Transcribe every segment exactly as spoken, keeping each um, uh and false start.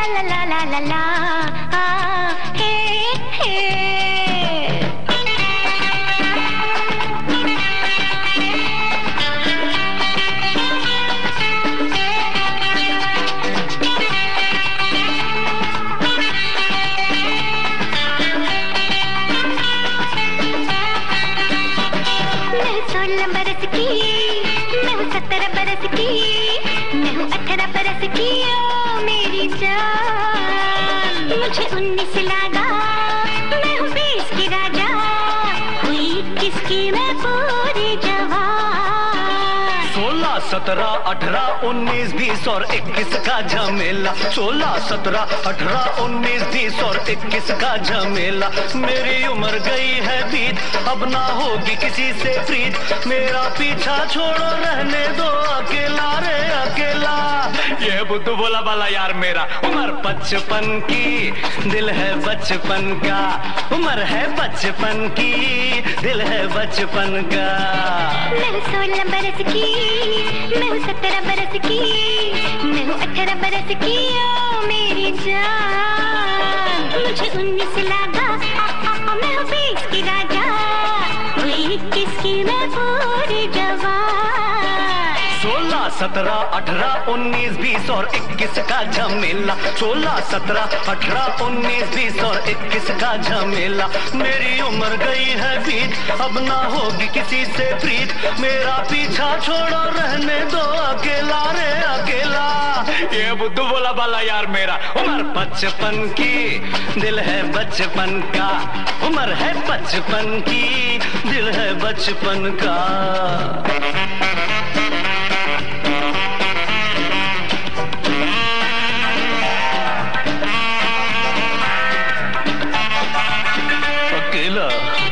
ला ला ला ला ला आ, हे हे। सोलह बरस की, मैं हूँ सत्रह बरस की, मैं हूँ अठारह बरस की, ओ मेरी जान। मुझे उन्नीस लगा, मैं हूँ बीस की राजा, हुई इक्कीस की मैं पूरी जवान। सोलह सत्रह अठारह उन्नीस बीस और इक्कीस का झमेला, सोलह सत्रह अठारह उन्नीस बीस और इक्कीस का झमेला। मेरी उम्र गई है बीत, अब ना होगी किसी से प्रीत, मेरा पीछा छोड़ो रहने दो अकेला रे अकेला। ये बुद्धू बोला वाला यार मेरा, उम्र बचपन की, दिल है बचपन का, उम्र है बचपन की, दिल है बचपन का। मैं हूँ सोलह बरस की, मैं हूँ सत्रह बरस की, मैं हूँ अठारह बरस की, ओ मेरी जान। मुझे उन्नीस लगा, मैं हूँ बीस की राजा, हुई इक्कीस की मैं पूरी जवान। सोलह सत्रह अठारह उन्नीस बीस और इक्कीस का झमेला, सोलह सत्रह अठारह उन्नीस बीस और इक्कीस का झमेला। मेरी उम्र गई है बीत, अब ना होगी किसी से प्रीत, मेरा पीछा छोड़ो रहने दो अकेला रे अकेला। ये बुद्धू बोला वाला यार मेरा, उम्र बचपन की, दिल है बचपन का, उम्र है बचपन की, दिल है बचपन का। अकेला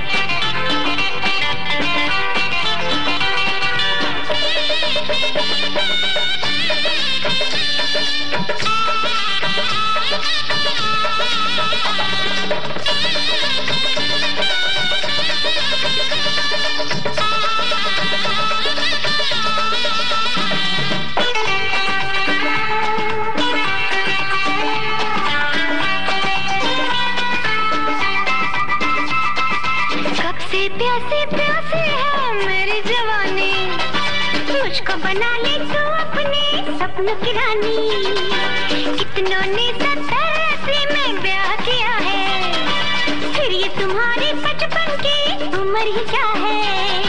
प्यासे प्यासे है मेरी जवानी, मुझको बना ले तू अपने सपनों की रानी। कितनों ने सत्तर में ब्याह किया है, फिर ये तुम्हारी बचपन की उम्र ही क्या है।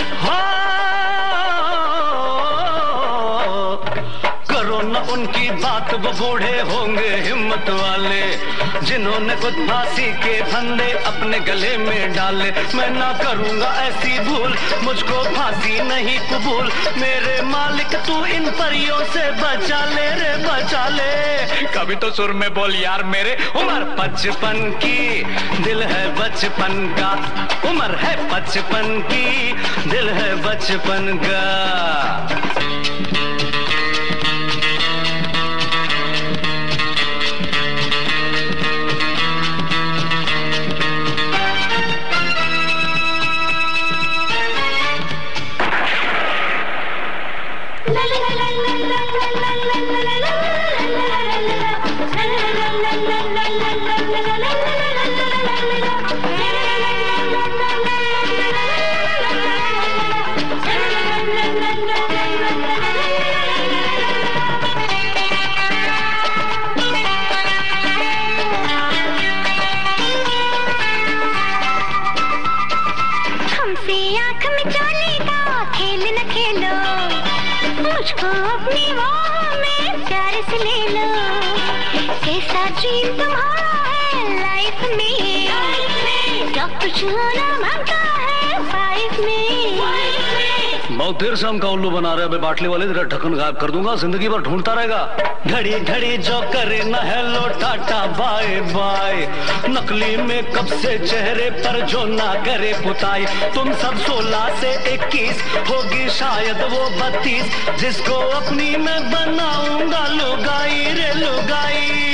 करो न उनकी बात, वो बूढ़े होंगे हिम्मत वाले, जिन्होंने खुद फांसी के फंदे अपने गले में डाले। मैं ना करूंगा ऐसी भूल, मुझको फांसी नहीं कबूल, मेरे मालिक तू इन परियों से बचा ले रे बचा ले। कभी तो सुर में बोल यार मेरे, उम्र बचपन की, दिल है बचपन का, उम्र है बचपन की, दिल है बचपन का। मुझको अपनी बाहों में प्यार से ले लो, कैसा ड्रीम तुम्हारा है लाइफ में, क्या कुछ होना मांगता है फाइव में। बहुत देर से हम का उल्लू बना रहे, बाटली वाले तेरा ढक्कन गायब कर दूंगा, जिंदगी भर ढूंढता रहेगा। घड़ी घड़ी जो करे न हेलो टाटा बाय बाय, नकली मेकअप से चेहरे पर जो ना करे पुताई। तुम सब सोलह से इक्कीस, होगी शायद वो बत्तीस, जिसको अपनी मैं बनाऊंगा लुगाई रे लुगाई।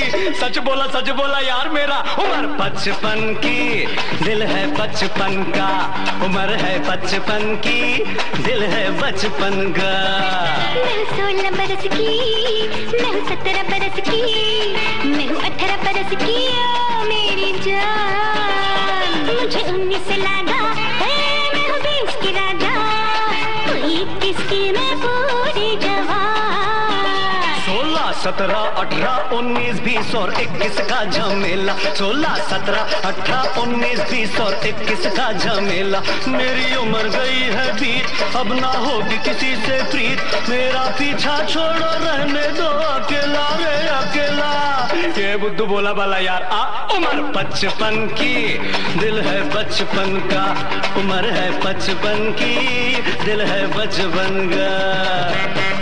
सच बोला सच बोला यार, मेरा उम्र बचपन की, दिल है बचपन का, उम्र है बचपन की, दिल है बचपन का। मैं हूँ सोलह बरस की, मैं हूँ सत्रह बरस की, मैं हूँ अठारह बरस की, ओ मेरी जान। मुझे उन्नीस लगा, मैं हूँ बीस की राजा, तू इक्कीस की, मैं पूरी जवान। सोलह सत्रह अठारह उन्नीस बीस और इक्कीस का झमेला, सोलह सत्रह अठारह उन्नीस बीस और इक्कीस का झमेला। मेरी उम्र गई है बीत, अब ना होगी किसी से प्रीत, मेरा पीछा छोड़ो रहने दो अकेला रे अकेला। ये बुद्धू बोला बाला यार। आ उम्र बचपन की, दिल है बचपन का, उम्र है बचपन की, दिल है बचपन का।